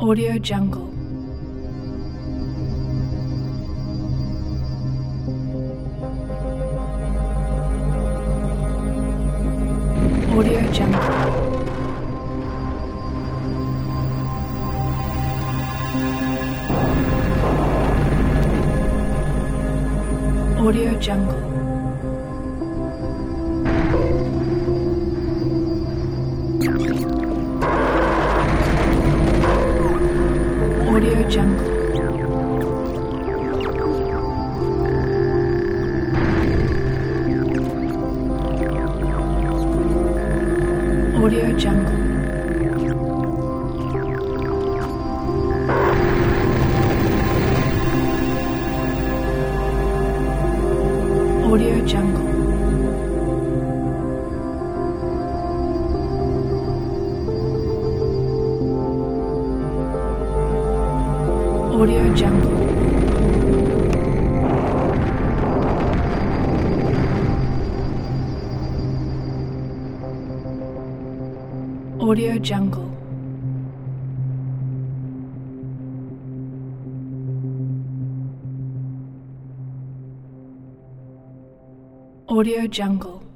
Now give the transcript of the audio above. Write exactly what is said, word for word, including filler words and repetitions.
Audio Jungle. Audio Jungle. Audio Jungle. Audio Jungle. Audio Jungle. Audio Jungle. Audio Jungle. Audio Jungle. Audio Jungle.